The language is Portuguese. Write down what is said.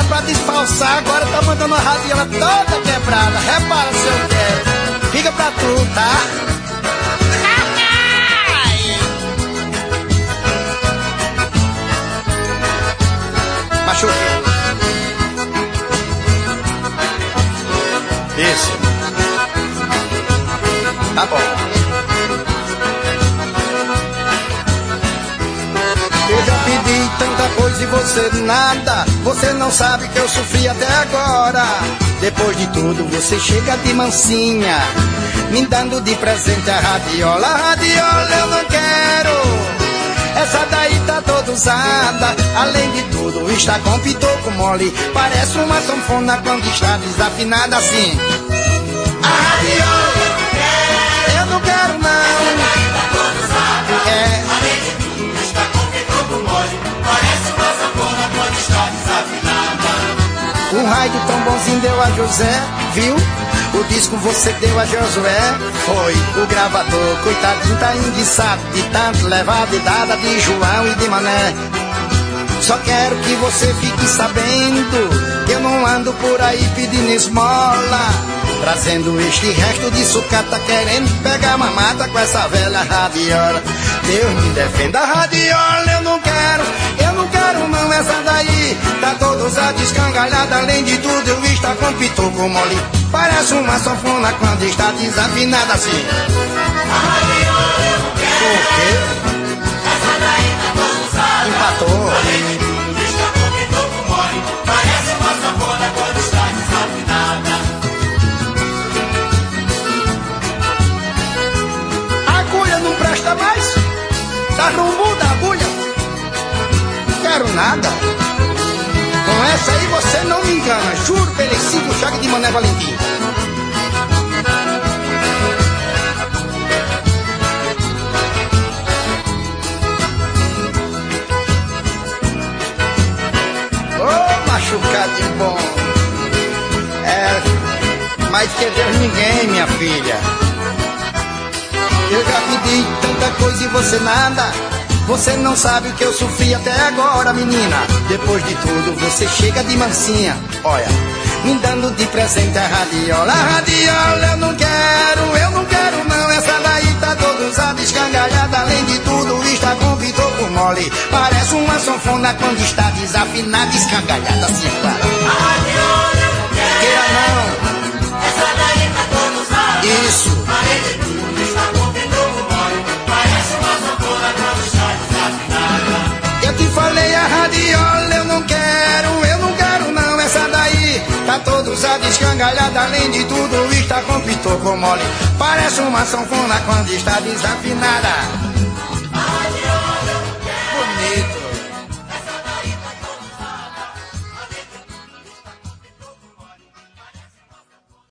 era pra disfarçar, agora tá mandando a radiola toda quebrada. Repara se eu quero. Fica pra tu, tá? Machuque. Isso. Tá bom. Eu já pedi tanta coisa e você nada. Você não sabe que eu sofri até agora. Depois de tudo você chega de mansinha, me dando de presente a radiola. A radiola eu não quero. Essa daí tá toda usada. Além de tudo está com pitoco mole. Parece uma sanfona quando está desafinada assim. A radiola eu não quero não. Essa daí tá toda usada. Além de tudo está com pitoco mole. Parece uma sanfona quando está desafinada. Um raio tão bonzinho deu a José, viu? O disco você deu a Josué. Foi o gravador, coitadinho tá enguiçado de tanto levado e dada de João e de Mané. Só quero que você fique sabendo que eu não ando por aí pedindo esmola, trazendo este resto de sucata, querendo pegar mamata com essa velha radiola. Deus me defenda, a radiola eu não quero não, essa daí tá toda usada, escangalhada. Além de tudo eu está com pitoco mole. Parece uma sanfona quando está desafinada assim. A radiola eu não quero. Por quê? Essa daí tá toda usada. Empatou. Além de tudo está com pitoco mole. Parece uma sanfona quando está desafinada. A agulha não presta mais? Tá rumbo da agulha? Quero nada. Com essa aí você não me engana. Juro pelo cinco chagas de Mané Valentim. Ô, machucadinho bom. Mais que Deus ninguém, minha filha. Eu já pedi tanta coisa e você nada. Você não sabe o que eu sofri até agora, menina. Depois de tudo você chega de mansinha, olha, me dando de presente a radiola. A radiola eu não quero não. Essa daí tá toda usada, escangalhada. Além de tudo está com pitoco mole. Parece uma sanfona quando está desafinada, escangalhada assim, claro. A radiola eu não quero. Queira não. Essa daí tá toda usada. Isso. Além de tudo está com pitoco mole. Parece uma sanfona quando está desafinada. Eu te falei, a radiola eu não quero não. Essa daí tá toda usada, escangalhada. Além de tudo está com pitoco mole. Parece uma sanfona quando está desafinada. A radiola eu não quero. Bonito.